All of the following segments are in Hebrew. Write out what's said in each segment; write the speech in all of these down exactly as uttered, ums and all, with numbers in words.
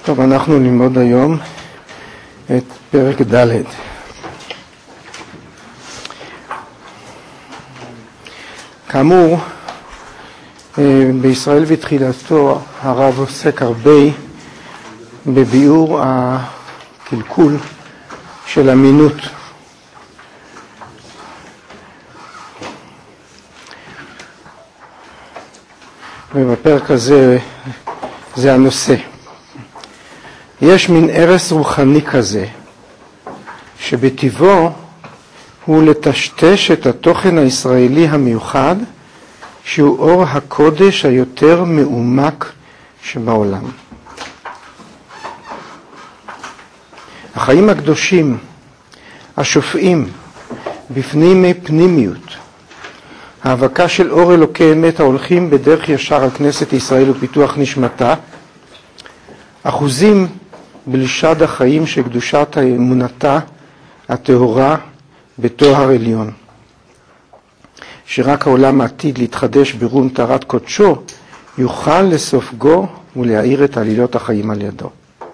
טוב, אנחנו נלמוד היום את פרק ד'. כאמור, בישראל בתחילתו הרב עוסק הרבה בביאור הקלקול של אמינות. ובפרק הזה זה הנושא. יש מין ערש רוחני כזה, שבטבעו הוא לטשטש את התוכן הישראלי המיוחד, שהוא אור הקודש היותר מעומק שבעולם. החיים הקדושים, השופעים, בפנימי פנימיות, ההאבקה של אור אלוקי אמת ההולכים בדרך ישר על כנסת ישראל ופיתוח נשמתה, אחוזים בלשד החיים שקדושת האמונתה הטהורה בתואר עליון, שרק העולם העתיד להתחדש ברום טהרת קודשו יוכל לסופגו ולהאיר את עלילות החיים על ידו.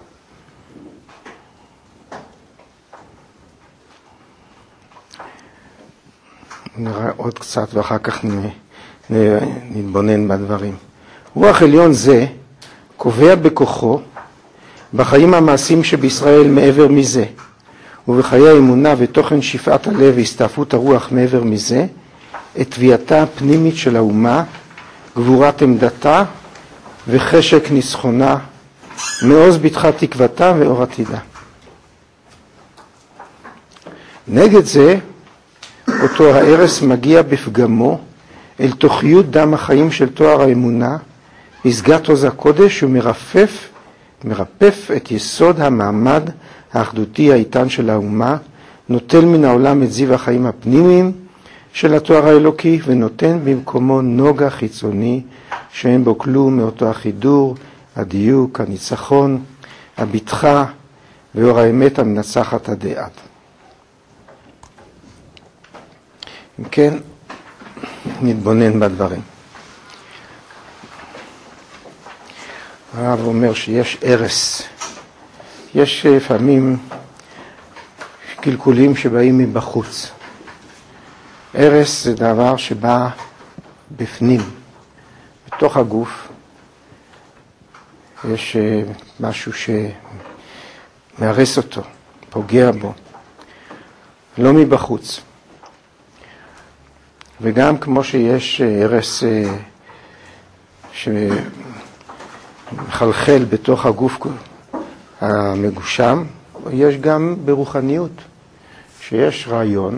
נראה עוד קצת ואחר כך נתבונן בדברים. רוח עליון זה קובע בכוחו בחיים המעשיים שבישראל מעבר מזה, ובחיי האמונה ותוכן שפעת הלב והסתעפות הרוח מעבר מזה, את תביעתה הפנימית של האומה, גבורת עמדתה וחשק ניצחונה, מעוז בתך תקוותה ואור עתידה. נגד זה, אותו הערש מגיע בפגמו אל תוכיות דם החיים של תואר האמונה, פסגת עוז הקודש, ומרפף מרפף את יסוד המעמד האחדותי האיתן של האומה, נוטל מן העולם את זיו החיים הפנימיים של התואר האלוקי, ונותן במקומו נוגה חיצוני שאין בו כלום מאותו החידור, הדיוק, הניצחון, הביטחה ואור האמת המנצחת עד עד. אם כן, נתבונן בדברים. הרב אומר שיש ערש. יש לפעמים קלקולים שבאים מבחוץ. ערש זה דבר שבא בפנים, בתוך הגוף. יש משהו שמארס אותו, פוגע בו, לא מבחוץ. וגם כמו שיש ערש שמחלחל בתוך הגוף המגושם, יש גם ברוחניות, שיש רעיון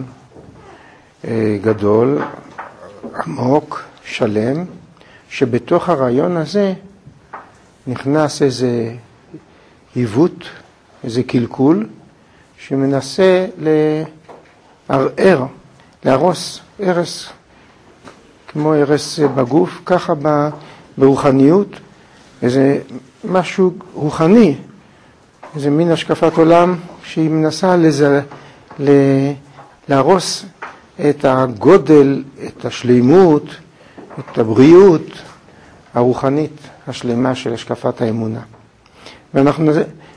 גדול, עמוק, שלם, שבתוך הרעיון הזה נכנס איזה עיוות, איזה קלקול, שמנסה לערער, להרוס ערש, כמו ערש בגוף, ככה ברוחניות, איזה משהו רוחני, איזה מין השקפת עולם שהיא מנסה לזה, להרוס את הגודל, את השלימות, את הבריאות הרוחנית השלמה של השקפת האמונה. ואנחנו,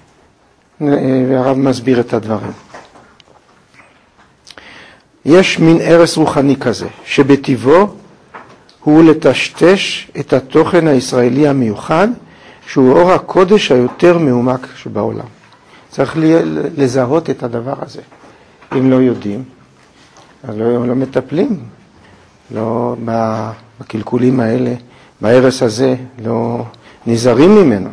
והרב מסביר את הדברים. יש מין ערש רוחני כזה, שבטבעו הוא לטשטש את התוכן הישראלי המיוחד, שהוא אור הקודש היותר מעומק שבעולם. צריך לזהות את הדבר הזה. אם לא יודעים, אז לא, לא מטפלים, לא בקלקולים האלה, בערש הזה, לא נזהרים ממנו.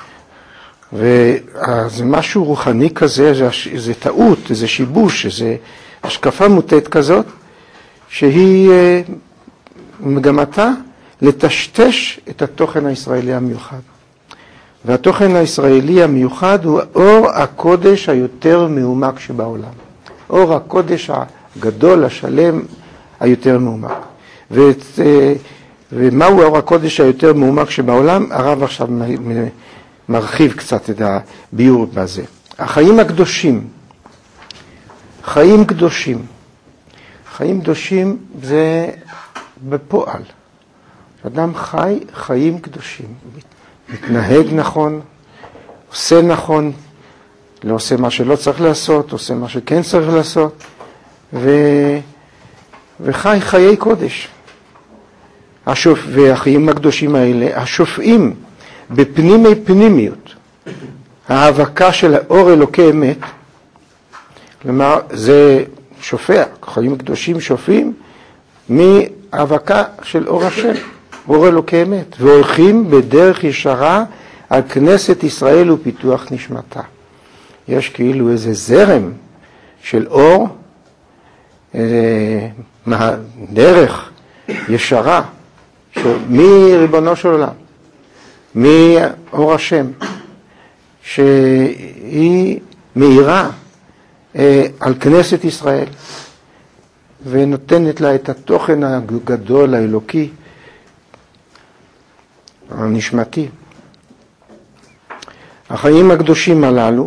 וזה משהו רוחני כזה, זה, זה טעות, זה שיבוש, זה השקפה מוטעת כזאת, שהיא מגמתה לטשטש את התוכן הישראלי המיוחד. והתוכן הישראלי המיוחד הוא אור הקודש היותר מעומק שבעולם. אור הקודש הגדול, השלם, היותר מעומק. ואת, ומהו אור הקודש היותר מעומק שבעולם? הרב עכשיו מרחיב קצת את הביור בזה. החיים הקדושים, חיים קדושים. חיים קדושים זה בפועל. אדם חי חיים קדושים, מתנהג נכון, עושה נכון, לא עושה מה שלא צריך לעשות, עושה מה שכן צריך לעשות, ו... וחי חיי קודש. השופ... והחיים הקדושים האלה, השופעים בפנימי פנימיות, ההאבקה של האור אלוקי אמת, כלומר זה שופע, חיים קדושים שופעים מהאבקה של אור השם, אור אלוקי אמת, והולכים בדרך ישרה על כנסת ישראל ופיתוח נשמתה. יש כאילו איזה זרם של אור, איזה דרך ישרה, מריבונו של עולם, מאור השם, שהיא מאירה אה, על כנסת ישראל, ונותנת לה את התוכן הגדול, האלוקי, הנשמתי. החיים הקדושים הללו,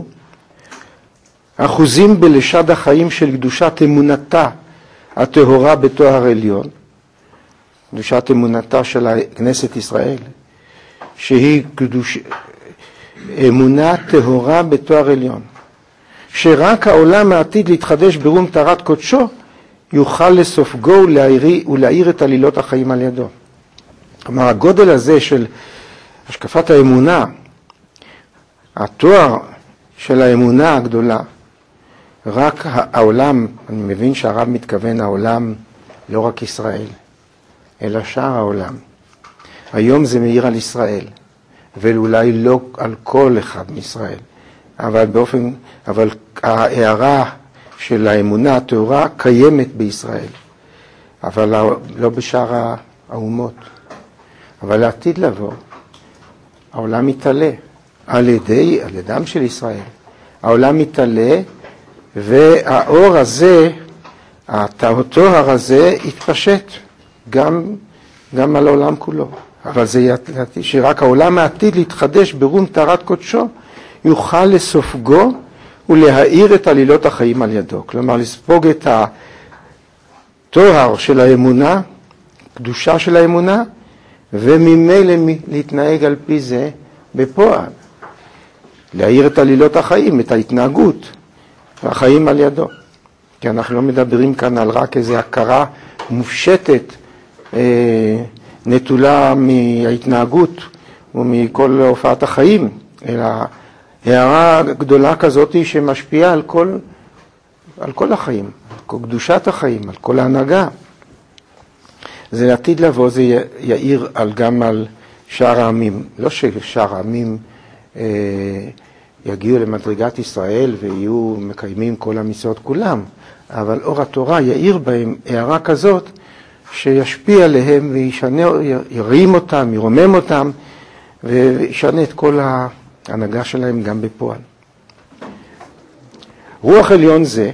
אחוזים בלשד החיים של קדושת אמונתה הטהורה בתואר עליון, קדושת אמונתה של כנסת ישראל, שהיא קדוש... אמונה טהורה בתואר עליון, שרק העולם העתיד להתחדש ברום טהרת קודשו יוכל לסופגו ולהאיר, ולהאיר את עלילות החיים על ידו. כלומר, הגודל הזה של השקפת האמונה, התואר של האמונה הגדולה, רק העולם, אני מבין שהרב מתכוון העולם, לא רק ישראל, אלא שאר העולם. היום זה מאיר על ישראל, ואולי לא על כל אחד מישראל, אבל באופן, אבל ההערה של האמונה הטהורה קיימת בישראל, אבל לא בשאר האומות. אבל לעתיד לבוא, העולם מתעלה על ידי, על ידם של ישראל. העולם מתעלה, והאור הזה, התואר הזה, יתפשט גם, גם על העולם כולו. אבל זה שרק העולם העתיד להתחדש ברום טהרת קודשו, יוכל לסופגו ולהאיר את עלילות החיים על ידו. כלומר, לספוג את התואר של האמונה, קדושה של האמונה, וממילא להתנהג על פי זה בפועל. להאיר את עלילות החיים, את ההתנהגות, החיים על ידו. כי אנחנו לא מדברים כאן על רק איזו הכרה מופשטת, אה, נטולה מההתנהגות ומכל הופעת החיים, אלא הערה גדולה כזאת שמשפיעה על כל, על כל החיים, על כל קדושת החיים, על כל ההנהגה. זה עתיד לבוא, זה יאיר על, גם על שאר העמים. לא ששאר העמים אה, יגיעו למדרגת ישראל ויהיו מקיימים כל המצוות כולם, אבל אור התורה יאיר בהם הערה כזאת שישפיע עליהם וישנה, ירים אותם, ירומם אותם, וישנה את כל ההנהגה שלהם גם בפועל. רוח עליון זה,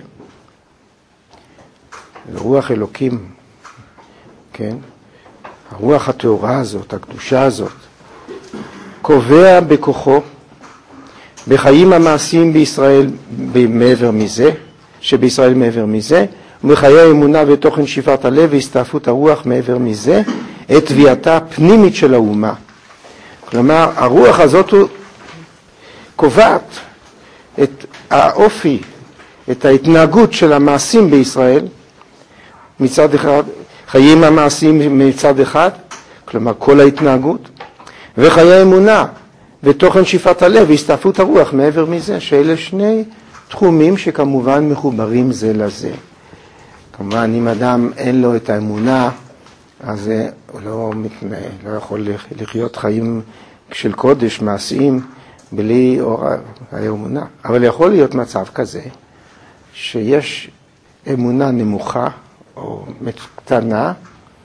רוח אלוקים, כן? הרוח הטהורה הזאת, הקדושה הזאת, קובע בכוחו, בחיים המעשיים בישראל מעבר מזה, שבישראל מעבר מזה, ובחיי האמונה ותוכן שיפת הלב והסתעפות הרוח מעבר מזה, את תביעתה הפנימית של האומה. כלומר, הרוח הזאת קובעת את האופי, את ההתנהגות של המעשים בישראל, מצד אחד, חיים המעשיים מצד אחד, כלומר כל ההתנהגות, וחיי האמונה ותוכן שיפת הלב והסתעפות הרוח מעבר מזה, שאלה שני תחומים שכמובן מחוברים זה לזה. כמובן, אם אדם אין לו את האמונה, אז הוא לא מתנהל, לא יכול לחיות חיים של קודש, מעשיים, בלי אור האמונה. אבל יכול להיות מצב כזה, שיש אמונה נמוכה או קטנה,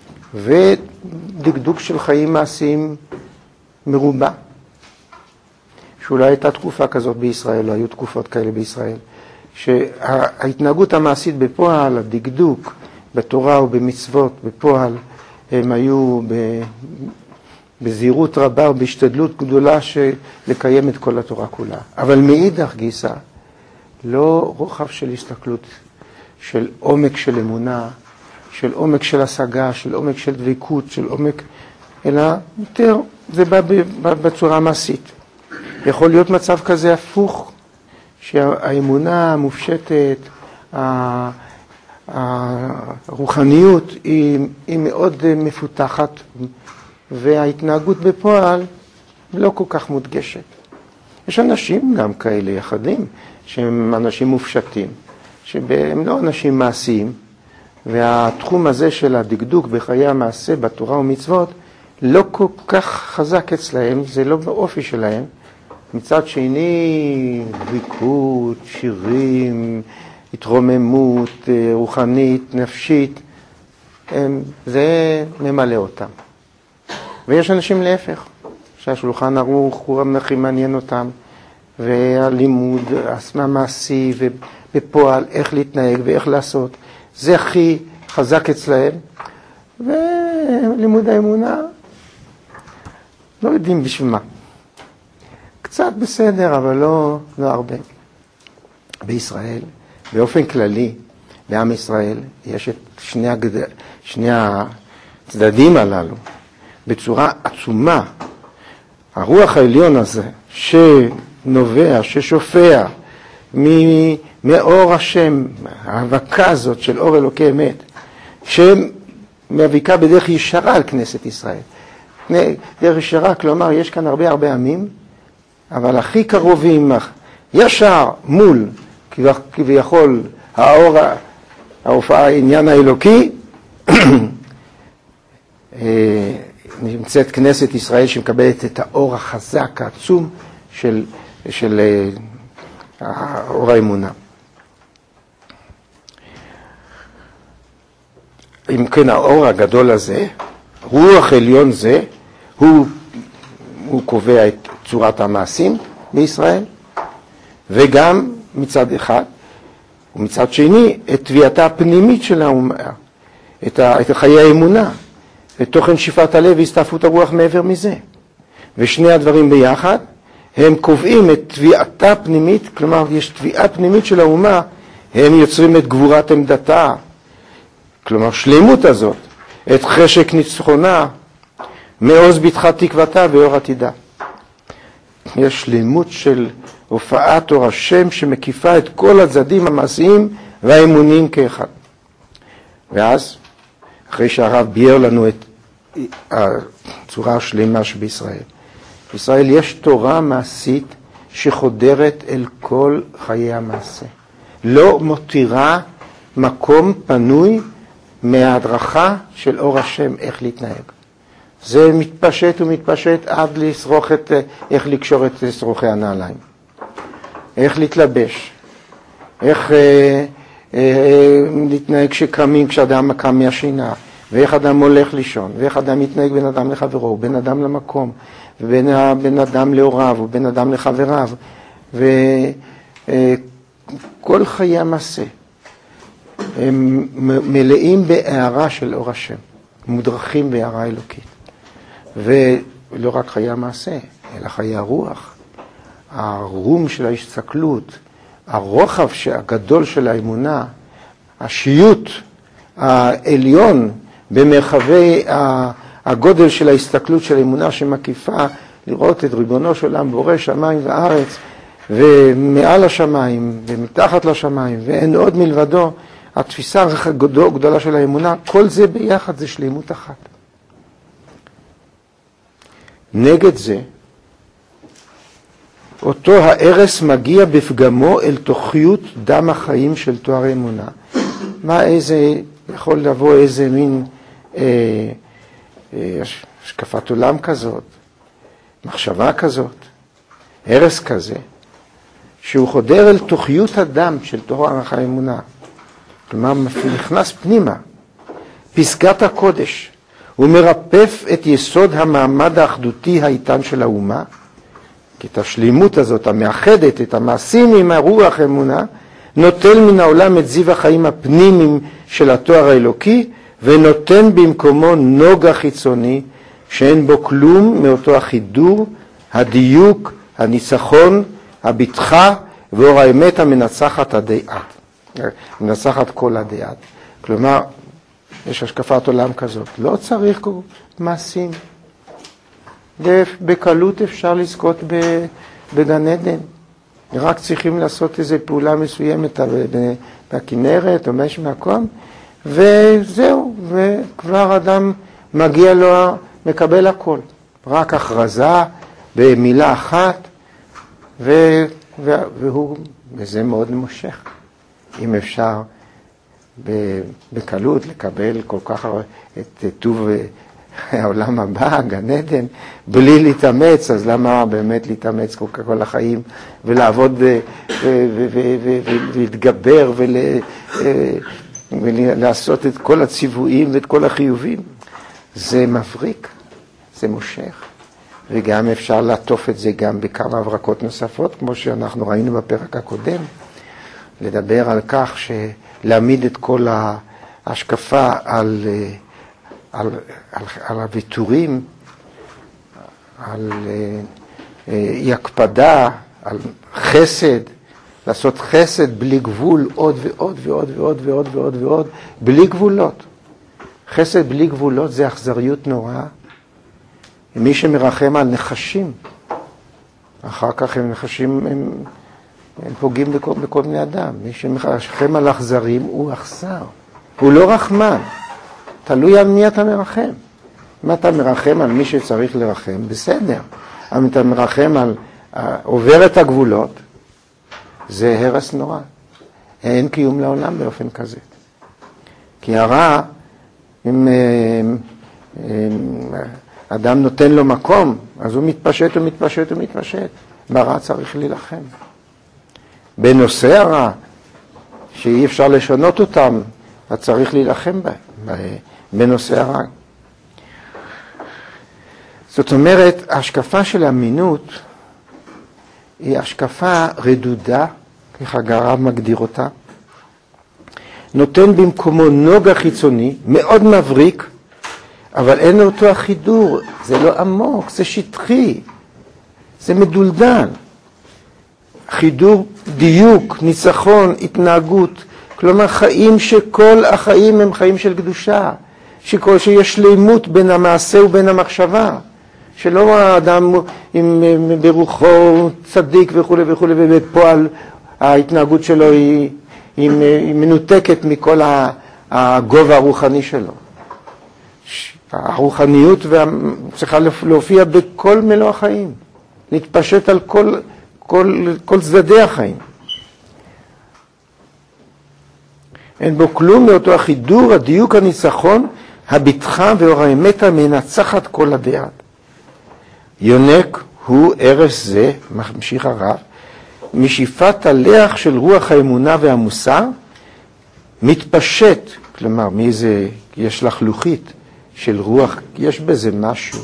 ודקדוק של חיים מעשיים מרובה. שאולי הייתה תקופה כזאת בישראל, לא היו תקופות כאלה בישראל, שההתנהגות המעשית בפועל, הדקדוק בתורה ובמצוות בפועל, הם היו בזהירות רבה ובהשתדלות גדולה של לקיים את כל התורה כולה. אבל מאידך גיסא, לא רוחב של הסתכלות, של עומק של אמונה, של עומק של השגה, של עומק של דבקות, של עומק, אלא יותר זה בא בצורה מעשית. יכול להיות מצב כזה הפוך, שהאמונה המופשטת, הרוחניות היא, היא מאוד מפותחת, וההתנהגות בפועל לא כל כך מודגשת. יש אנשים גם כאלה יחדים, שהם אנשים מופשטים, שהם לא אנשים מעשיים, והתחום הזה של הדקדוק בחיי המעשה, בתורה ומצוות, לא כל כך חזק אצלהם, זה לא באופי שלהם. מצד שני, דבקות, שירים, התרוממות, רוחנית, נפשית, זה ממלא אותם. ויש אנשים להפך, שהשולחן ערוך הוא הכי מעניין אותם, והלימוד, עצמה מעשי ובפועל, איך להתנהג ואיך לעשות, זה הכי חזק אצלהם, ולימוד האמונה, לא יודעים בשביל מה. קצת בסדר, אבל לא, לא הרבה. בישראל, באופן כללי, בעם ישראל, יש את שני, הגד... שני הצדדים הללו, בצורה עצומה. הרוח העליון הזה, שנובע, ששופע מאור השם, ההאבקה הזאת של אור אלוקי אמת, שמאביקה בדרך ישרה על כנסת ישראל. דרך ישרה, כלומר, יש כאן הרבה הרבה עמים, אבל הכי קרובים, ישר מול, כביכול, האור, ההופעה, העניין האלוקי, נמצאת כנסת ישראל שמקבלת את האור החזק, העצום של, של אור האמונה. אם כן, האור הגדול הזה, רוח עליון זה, הוא, הוא קובע את צורת המעשים בישראל, וגם מצד אחד, ומצד שני, את תביעתה הפנימית של האומה, את, ה, את חיי האמונה, את תוכן שפעת הלב והסתעפות הרוח מעבר מזה. ושני הדברים ביחד, הם קובעים את תביעתה הפנימית, כלומר, יש תביעה פנימית של האומה, הם יוצרים את גבורת עמדתה, כלומר, שלמות הזאת, את חשק ניצחונה, מעוז בתך תקוותה ואור עתידה. יש שלמות של הופעת אור השם שמקיפה את כל הצדדים המעשיים והאמוניים כאחד. ואז, אחרי שהרב ביאר לנו את הצורה השלמה שבישראל, בישראל יש תורה מעשית שחודרת אל כל חיי המעשה. לא מותירה מקום פנוי מההדרכה של אור השם איך להתנהג. זה מתפשט ומתפשט עד לסרוך את, איך לקשור את שרוכי הנעליים. איך להתלבש. איך אה, אה, להתנהג שקמים כשאדם קם מהשינה. ואיך אדם הולך לישון. ואיך אדם מתנהג בין אדם לחברו, בין אדם למקום. ובין בין אדם להוריו, ובין אדם לחבריו. וכל חיי המעשה הם מלאים בהערה של אור השם. מודרכים בהערה אלוקית. ולא רק חיי המעשה, אלא חיי הרוח, הרום של ההסתכלות, הרוחב הגדול של האמונה, השיעות העליון במרחבי הגודל של ההסתכלות של האמונה שמקיפה, לראות את ריבונו של עולם בורא שמיים וארץ, ומעל השמיים ומתחת לשמיים, ואין עוד מלבדו, התפיסה הגדולה של האמונה, כל זה ביחד זה שלמות אחת. נגד זה, אותו הערס מגיע בפגמו אל תוכיות דם החיים של תואר האמונה. מה איזה, יכול לבוא איזה מין אה, אה, השקפת עולם כזאת, מחשבה כזאת, ערס כזה, שהוא חודר אל תוכיות הדם של תואר האמונה. כלומר, נכנס פנימה, פסגת הקודש, הוא מרפף את יסוד המעמד האחדותי האיתן של האומה, כי את השלימות הזאת, המאחדת את המעשים עם הרוח האמונה, נוטל מן העולם את זיו החיים הפנימיים של התואר האלוקי, ונותן במקומו נוגה חיצוני, שאין בו כלום מאותו החידור, הדיוק, הניצחון, הבטחה, ואור האמת המנצחת הדעת. מנצחת כל הדעת. כלומר, יש השקפת עולם כזאת. לא צריך מעשים. בקלות אפשר לזכות בגן עדן. רק צריכים לעשות איזו פעולה מסוימת בכנרת או משהו מקום, וזהו, וכבר אדם מגיע לו, מקבל הכל. רק הכרזה במילה אחת, ו, והוא, וזה מאוד מושך. אם אפשר בקלות לקבל כל כך הרבה את טוב העולם הבא, גן עדן, בלי להתאמץ, אז למה באמת להתאמץ כל כך כל החיים, ולעבוד ולהתגבר ולעשות את כל הציוויים ואת כל החיובים? זה מבריק, זה מושך. וגם אפשר לעטוף את זה גם בכמה הברקות נוספות, כמו שאנחנו ראינו בפרק הקודם, לדבר על כך שלהעמיד את כל ההשקפה על, על, על, על הוויתורים, על אי הקפדה, על חסד, לעשות חסד בלי גבול, עוד ועוד ועוד ועוד ועוד ועוד ועוד, בלי גבולות. חסד בלי גבולות זה אכזריות נוראה. מי שמרחם על נחשים, אחר כך הם נחשים, הם, הם פוגעים בכל, בכל בני אדם. מי שמרחם על אכזרים הוא אכזר, הוא לא רחמן, תלוי על מי אתה מרחם. אם אתה מרחם על מי שצריך לרחם, בסדר. אבל אם אתה מרחם על עובר את הגבולות, זה הרס נורא. אין קיום לעולם באופן כזה. כי הרע, אם אדם נותן לו מקום, אז הוא מתפשט ומתפשט ומתפשט. ברע צריך להילחם. בנושא הרע, שאי אפשר לשנות אותם, אז צריך להילחם בהם, בנושא הרע. זאת אומרת, ההשקפה של אמינות היא השקפה רדודה, כך הרב מגדיר אותה, נותן במקומו נוגה חיצוני, מאוד מבריק, אבל אין אותו החידור, זה לא עמוק, זה שטחי, זה מדולדל. חידור, דיוק, ניצחון, התנהגות, כלומר חיים שכל החיים הם חיים של קדושה, שכל שיש שלימות בין המעשה ובין המחשבה, שלא האדם עם ברוחו צדיק וכו' וכו' ובפועל ההתנהגות שלו היא, היא, היא מנותקת מכל הגובה הרוחני שלו. הרוחניות צריכה להופיע בכל מלוא החיים, להתפשט על כל, כל, כל צדדי החיים. אין בו כלום מאותו החידור, הדיוק, הניצחון, הביטחה ואור האמת המנצחת כל הדעת. יונק הוא ערש זה, ממשיך הרב, משאיפת הלח של רוח האמונה והמוסר, מתפשט, כלומר, מאיזה, יש לחלוכית של רוח, יש בזה משהו,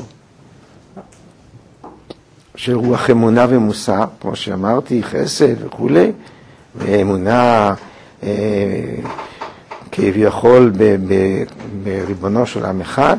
של רוח אמונה ומוסר, כמו שאמרתי, חסד וכו', ואמונה אה, כביכול בריבונו של עם אחד,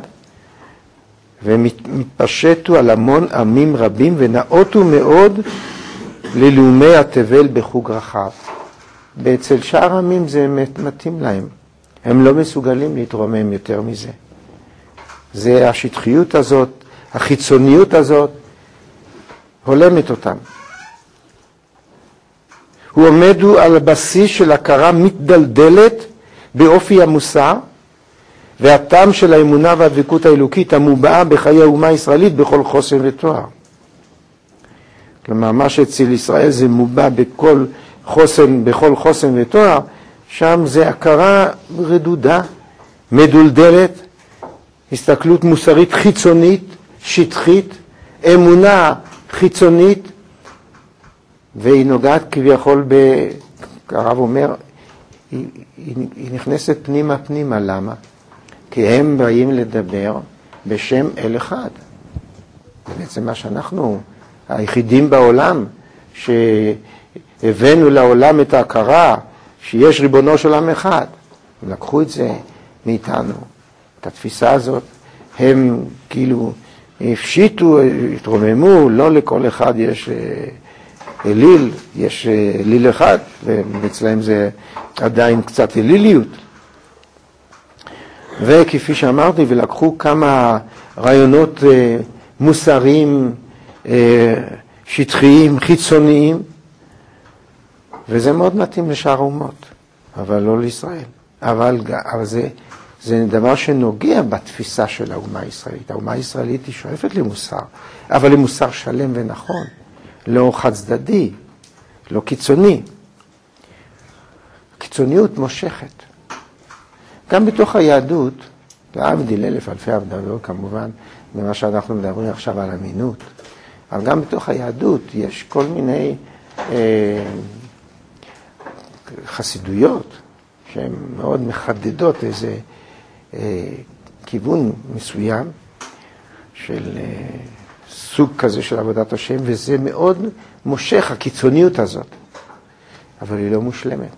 ומתפשטו על המון עמים רבים ונאותו מאוד ללאומי התבל בחוג רחב. ואצל שאר עמים זה מתאים להם. הם לא מסוגלים להתרומם יותר מזה. זה השטחיות הזאת, החיצוניות הזאת, הולמת אותם. הוא עומד על הבסיס של הכרה מתדלדלת באופי המוסר, והטעם של האמונה והדבקות האלוקית המובעה בחיי האומה הישראלית בכל חוסן ותואר. כלומר, מה שאצל ישראל זה מובע בכל חוסן, בכל חוסן ותואר, שם זה הכרה רדודה, מדולדלת, הסתכלות מוסרית חיצונית, שטחית, אמונה חיצונית, והיא נוגעת כביכול, ב... הרב אומר, היא, היא, היא נכנסת פנימה פנימה, למה? כי הם באים לדבר בשם אל אחד. בעצם מה שאנחנו, היחידים בעולם, שהבאנו לעולם את ההכרה שיש ריבונו של עם אחד. הם לקחו את זה מאיתנו, את התפיסה הזאת. הם כאילו הפשיטו, התרוממו, לא לכל אחד יש אליל, יש אליל אחד, ואצלהם זה עדיין קצת אליליות. וכפי שאמרתי, ולקחו כמה רעיונות אה, מוסריים אה, שטחיים, חיצוניים, וזה מאוד מתאים לשאר האומות, אבל לא לישראל. אבל, אבל זה, זה דבר שנוגע בתפיסה של האומה הישראלית. האומה הישראלית היא שואפת למוסר, אבל למוסר שלם ונכון, לא חד צדדי, לא קיצוני. קיצוניות מושכת. גם בתוך היהדות, להבדיל אלף אלפי הבדלות כמובן, ממה שאנחנו מדברים עכשיו על אמינות, אבל גם בתוך היהדות יש כל מיני אה, חסידויות שהן מאוד מחדדות איזה אה, כיוון מסוים של אה, סוג כזה של עבודת השם, וזה מאוד מושך, הקיצוניות הזאת, אבל היא לא מושלמת.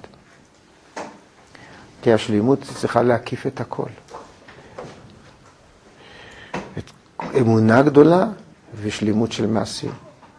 כי השלימות צריכה להקיף את הכל. את אמונה גדולה ושלימות של מעשים.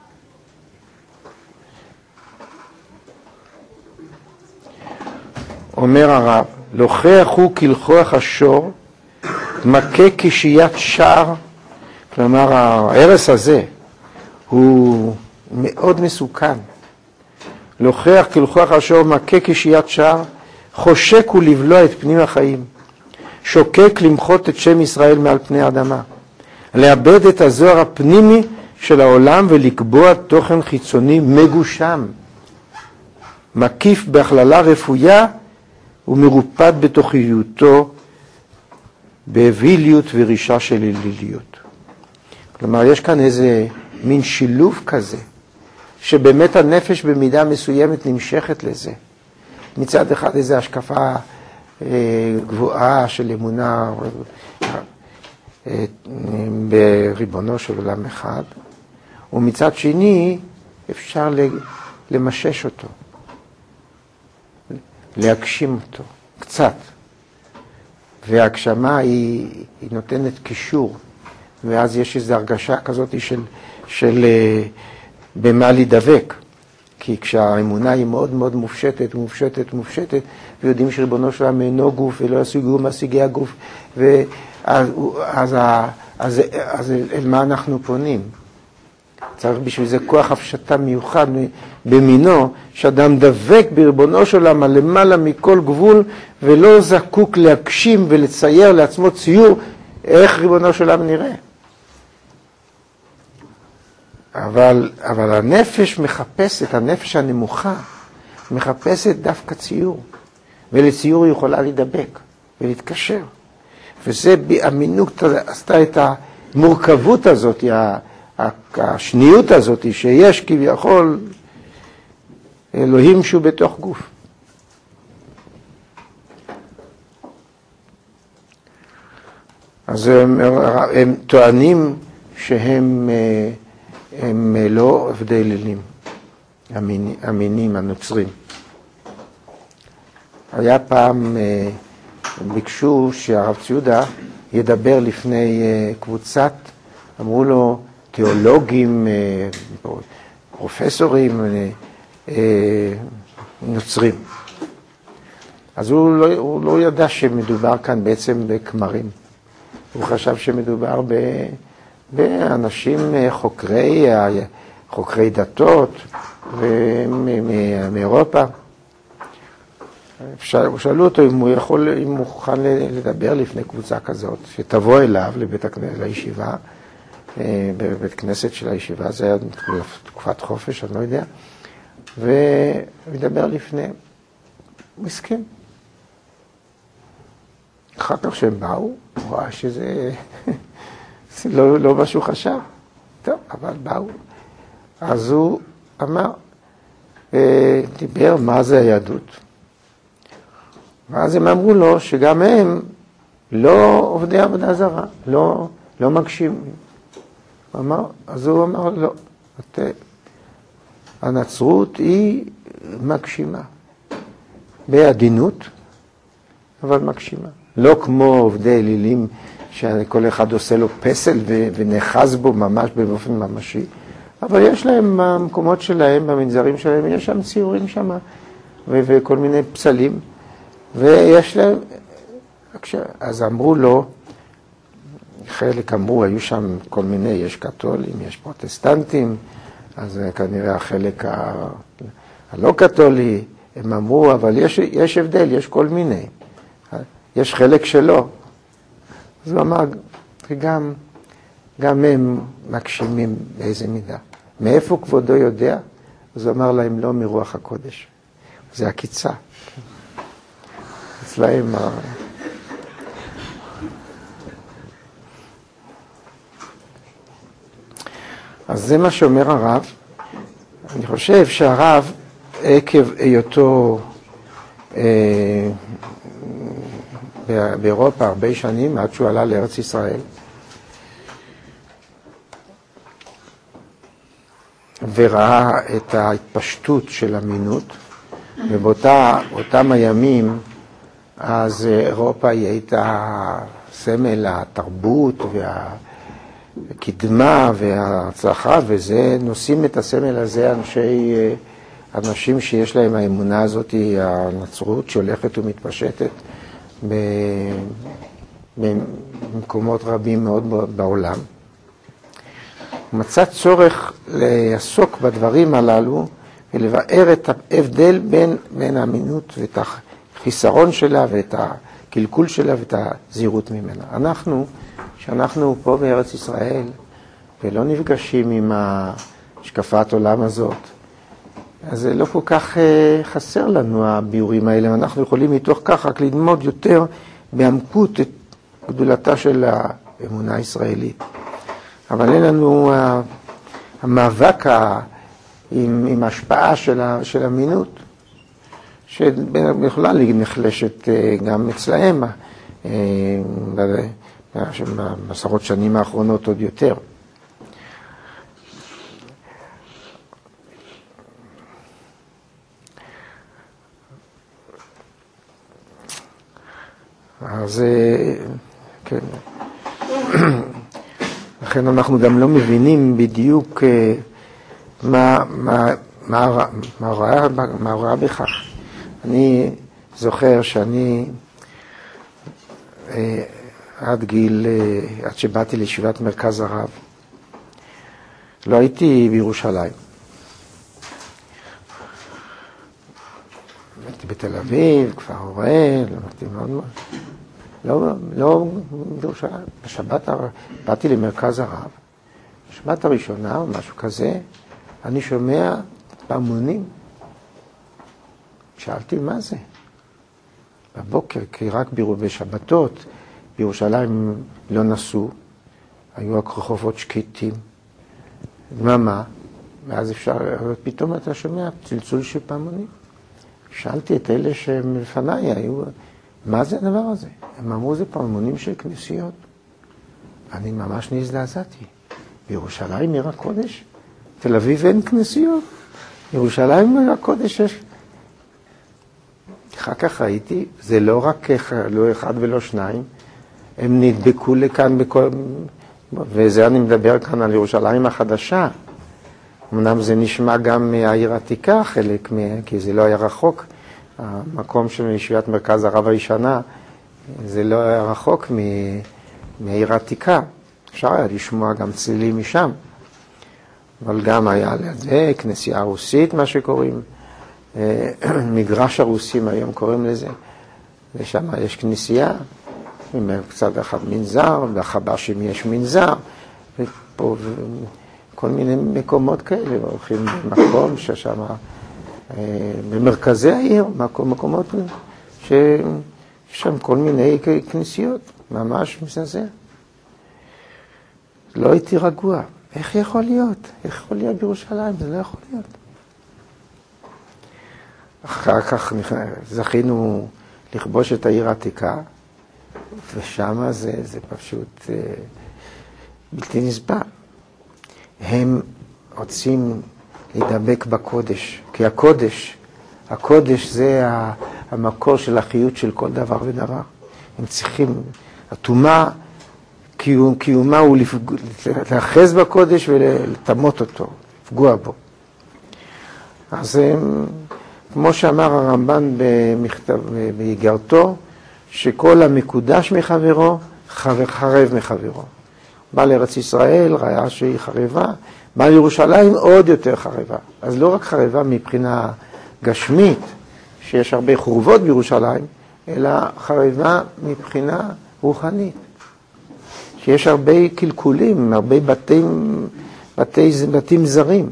אומר הרב, לוכח הוא כלכוח השור, מכה כשיית שער, כלומר הערס הזה הוא מאוד מסוכן. לוכח כלכוח השור, מכה כשיית שער, חושק הוא לבלוע את פנים החיים, שוקק למחות את שם ישראל מעל פני האדמה, לאבד את הזוהר הפנימי של העולם ולקבוע תוכן חיצוני מגושם, מקיף בהכללה רפויה ומרופד בתוכיותו באוויליות ורישה של אליליות. כלומר, יש כאן איזה מין שילוב כזה, שבאמת הנפש במידה מסוימת נמשכת לזה. מצד אחד איזו השקפה אה, גבוהה של אמונה אה, בריבונו של עולם אחד, ומצד שני אפשר למשש אותו, להגשים אותו, קצת. וההגשמה היא, היא נותנת קישור, ואז יש איזו הרגשה כזאת של, של אה, במה להידבק. כי כשהאמונה היא מאוד מאוד מופשטת, מופשטת, מופשטת, ויודעים שריבונו שלם אינו גוף ולא ישיגו משיגי הגוף, ואז אז, אז, אז אל מה אנחנו פונים? צריך בשביל זה כוח הפשטה מיוחד במינו, שאדם דבק בריבונו שלם למעלה מכל גבול, ולא זקוק להגשים ולצייר לעצמו ציור איך ריבונו שלם נראה. אבל, אבל הנפש מחפשת, הנפש הנמוכה, מחפשת דווקא ציור. ולציור היא יכולה להידבק ולהתקשר. וזה באמינות עשתה את המורכבות הזאת, השניות הזאת, שיש כביכול אלוהים שהוא בתוך גוף. אז הם, הם טוענים שהם הם לא עבדי אלילים, המינים, המינים הנוצרים. היה פעם, ביקשו שהרב ציודה ידבר לפני קבוצת, אמרו לו תיאולוגים, פרופסורים, נוצרים. אז הוא לא, הוא לא ידע שמדובר כאן בעצם בכמרים. הוא חשב שמדובר ב... באנשים חוקרי, חוקרי דתות מאירופה. שאלו אותו אם הוא יכול, אם הוא מוכן לדבר לפני קבוצה כזאת, שתבוא אליו לבית הכנסת, לישיבה, בבית כנסת של הישיבה, זה היה תקופת חופש, אני לא יודע, וידבר לפני. הוא הסכים. אחר כך שהם באו, הוא ראה שזה... לא, לא מה שהוא חשב. טוב, אבל באו. אז הוא אמר, דיבר מה זה היהדות. ואז הם אמרו לו שגם הם לא עובדי עבודה זרה, לא, לא מגשים. הוא אמר, אז הוא אמר, לא, את, הנצרות היא מגשימה. בעדינות, אבל מגשימה. לא כמו עובדי אלילים, שכל אחד עושה לו פסל ונחז בו ממש באופן ממשי, אבל יש להם במקומות שלהם, במנזרים שלהם, יש שם ציורים שם, וכל מיני פסלים, ויש להם, אז אמרו לו, חלק אמרו, היו שם כל מיני, יש קתולים, יש פרוטסטנטים, אז כנראה החלק ה... הלא קתולי, הם אמרו, אבל יש, יש הבדל, יש כל מיני. יש חלק שלא. אז הוא אמר, גם, גם הם מגשימים באיזה מידה. מאיפה כבודו יודע? אז הוא אמר להם, לא מרוח הקודש. זה הקיצה. אצלהם... אז זה מה שאומר הרב. אני חושב שהרב, עקב היותו אה, באירופה הרבה שנים, עד שהוא עלה לארץ ישראל, וראה את ההתפשטות של המינות, ובאותם הימים, אז אירופה היא הייתה סמל התרבות והקדמה וההצלחה, וזה, נושאים את הסמל הזה אנשי, אנשים שיש להם האמונה הזאת, הנצרות שהולכת ומתפשטת במקומות רבים מאוד בעולם. הוא מצא צורך לעסוק בדברים הללו ולבאר את ההבדל בין, בין האמינות ואת החיסרון שלה ואת הקלקול שלה ואת הזהירות ממנה. אנחנו, שאנחנו פה בארץ ישראל ולא נפגשים עם השקפת עולם הזאת, אז זה לא כל כך חסר לנו הביאורים האלה. אנחנו יכולים מתוך כך רק ללמוד יותר בעמקות את גדולתה של האמונה הישראלית. אבל אין לנו המאבק עם, עם ההשפעה של, של המינות, שבכלל נחלשת גם אצלהם, בעשרות שנים האחרונות עוד יותר. אז כן. לכן אנחנו גם לא מבינים בדיוק מה, מה, מה, מה, ראה, מה ראה בכך. אני זוכר שאני עד גיל, עד שבאתי לישיבת מרכז הרב, לא הייתי בירושלים. הייתי בתל אביב, כפר אוראל, למדתי מאוד מאוד. לא, לא בירושלים. בשבת באתי למרכז הרב. בשבת הראשונה או משהו כזה, אני שומע פעמונים. שאלתי מה זה? בבוקר, כי רק בשבתות, בירושלים לא נסעו, היו הכרחובות שקטים, דממה, ואז אפשר, פתאום אתה שומע צלצול של פעמונים. שאלתי את אלה שהם לפניי, היו, מה זה הדבר הזה? הם אמרו, זה פעמונים של כנסיות. אני ממש נזדעזעתי. בירושלים עיר הקודש, תל אביב אין כנסיות. בירושלים עיר הקודש יש. אחר כך ראיתי, זה לא רק לא אחד ולא שניים, הם נדבקו לכאן בכל, וזה אני מדבר כאן על ירושלים החדשה. אמנם זה נשמע גם מהעיר העתיקה חלק, כי זה לא היה רחוק. המקום של ישיבת מרכז הרב הישנה, זה לא היה רחוק מהעיר העתיקה. אפשר היה לשמוע גם צלילים משם. אבל גם היה לזה כנסייה רוסית, מה שקוראים. מגרש הרוסים היום קוראים לזה. ושם יש כנסייה, עם קצת אחד מנזר, בחבשים יש מנזר, ופה כל מיני מקומות כאלה, הולכים במקום ששם, במרכזי העיר, מקומות שיש שם כל מיני כנסיות, ממש מזעזע. לא הייתי רגוע. איך יכול להיות? איך יכול להיות בירושלים? זה לא יכול להיות. אחר כך זכינו לכבוש את העיר העתיקה, ושם זה, זה פשוט בלתי נסבל. הם רוצים להידבק בקודש, כי הקודש, הקודש זה המקור של החיות של כל דבר ודבר. הם צריכים, התאומה, קיום, קיומה הוא להאחז בקודש ולתמות אותו, לפגוע בו. אז הם, כמו שאמר הרמב"ן במכתב, באיגרתו, שכל המקודש מחברו, חרב מחברו. בא לארץ ישראל, ראה שהיא חרבה, בא לירושלים עוד יותר חרבה. אז לא רק חרבה מבחינה גשמית, שיש הרבה חורבות בירושלים, אלא חרבה מבחינה רוחנית. שיש הרבה קלקולים, הרבה בתים, בתי, בתים זרים.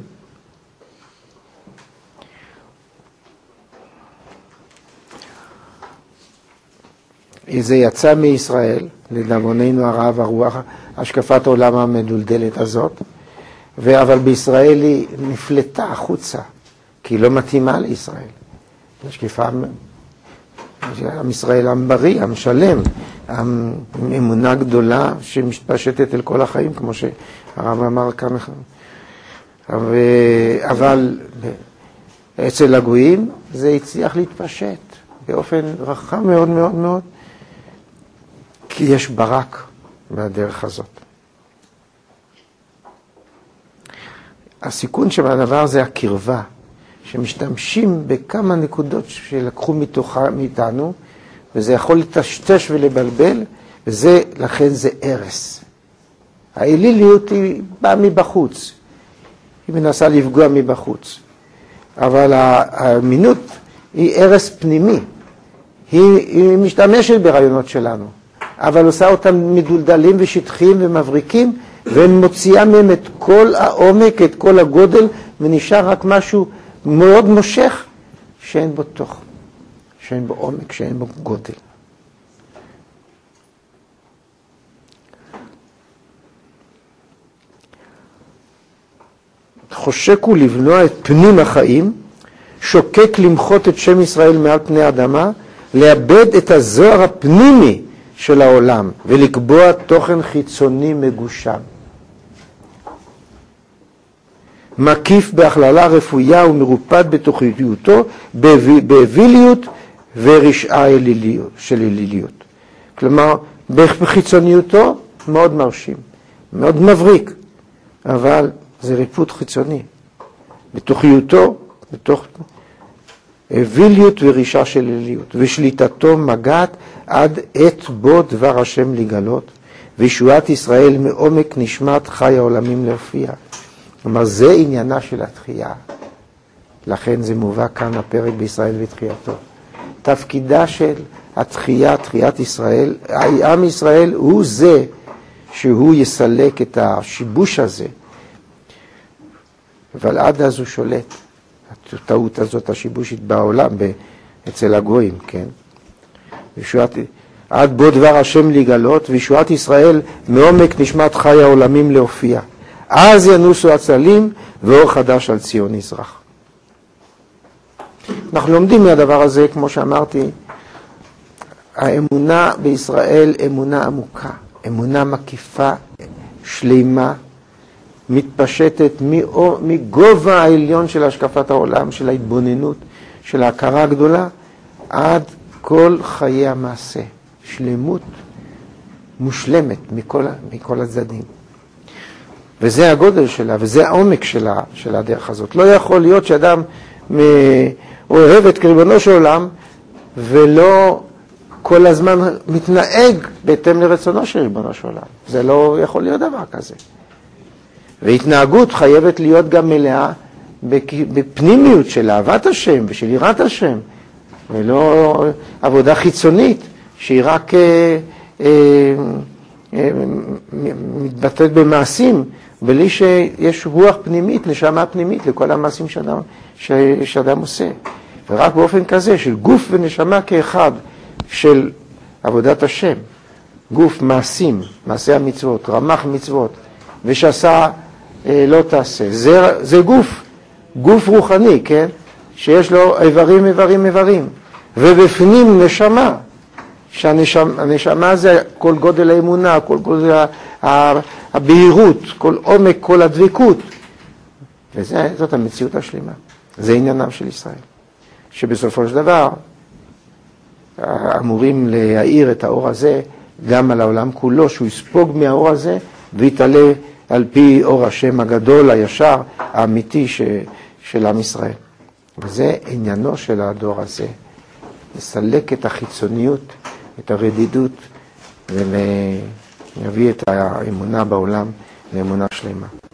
זה יצא מישראל, לדאבוננו הרב, הרוח, השקפת העולם המדולדלת הזאת, אבל בישראל היא נפלטה החוצה, כי היא לא מתאימה לישראל. השקפה, עם ישראל עם בריא, עם שלם, עם אמונה גדולה שמשפשטת אל כל החיים, כמו שהרב אמר כאן. אבל אצל הגויים זה הצליח להתפשט באופן רחב מאוד מאוד מאוד, כי יש ברק בדרך הזאת. הסיכון שבדבר זה הקרבה, שמשתמשים בכמה נקודות שלקחו מתוכה, מאיתנו, וזה יכול לטשטש ולבלבל, וזה, לכן זה ערס. האליליות היא באה מבחוץ, היא מנסה לפגוע מבחוץ, אבל האמינות היא ערס פנימי, היא, היא משתמשת ברעיונות שלנו, אבל עושה אותם מדולדלים ושטחיים ומבריקים, ומוציאה מהם את כל העומק, את כל הגודל, ונשאר רק משהו מאוד מושך, שאין בו תוך, שאין בו עומק, שאין בו גודל. חושק הוא לבנוע את פנים החיים, שוקק למחות את שם ישראל מעל פני האדמה, לאבד את הזוהר הפנימי של העולם, ולקבוע תוכן חיצוני מגושם. מקיף בהכללה רפויה ומרופד בתוכיותו, באוויליות ורשעה של אליליות. כלומר, בחיצוניותו מאוד מרשים, מאוד מבריק, אבל זה ריפוד חיצוני. בתוכיותו, בתוך אוויליות ורשעה של אליליות, ושליטתו מגעת עד עת בו דבר השם לגלות, וישועת ישראל מעומק נשמת חי העולמים להופיע. כלומר, זה עניינה של התחייה. לכן זה מובא כאן הפרק בישראל ותחייתו. תפקידה של התחייה, תחיית ישראל, עם ישראל הוא זה שהוא יסלק את השיבוש הזה. אבל עד אז הוא שולט. הטעות הזאת, השיבושית בעולם, אצל הגויים, כן? וישועת, עד בו דבר השם לגלות, וישועת ישראל מעומק נשמת חי העולמים להופיע. אז ינוסו הצלים ואור חדש על ציון יזרח. אנחנו לומדים מהדבר הזה, כמו שאמרתי, האמונה בישראל אמונה עמוקה, אמונה מקיפה, שלמה, מתפשטת מגובה העליון של השקפת העולם, של ההתבוננות, של ההכרה הגדולה, עד כל חיי המעשה, שלמות מושלמת מכל, מכל הצדדים. וזה הגודל שלה, וזה העומק שלה, של הדרך הזאת. לא יכול להיות שאדם אוהב את ריבונו של עולם, ולא כל הזמן מתנהג בהתאם לרצונו של ריבונו של עולם. זה לא יכול להיות דבר כזה. והתנהגות חייבת להיות גם מלאה בפנימיות של אהבת השם ושל יראת השם, ולא עבודה חיצונית שהיא רק אה, אה, אה, מתבטאת במעשים, בלי שיש רוח פנימית, נשמה פנימית לכל המעשים שאדם, שאדם עושה. ורק באופן כזה של גוף ונשמה כאחד של עבודת השם, גוף מעשים, מעשי המצוות, רמח מצוות, ושעשה אה, לא תעשה. זה, זה גוף, גוף רוחני, כן? שיש לו איברים, איברים, איברים. ובפנים נשמה, שהנשמה זה כל גודל האמונה, כל גודל הבהירות, כל עומק, כל הדבקות. וזאת המציאות השלימה. זה עניינם של ישראל. שבסופו של דבר אמורים להאיר את האור הזה גם על העולם כולו, שהוא יספוג מהאור הזה ויתעלה על פי אור השם הגדול, הישר, האמיתי ש, של עם ישראל. וזה עניינו של הדור הזה, לסלק את החיצוניות, את הרדידות, ול, יביא את האמונה בעולם לאמונה שלמה.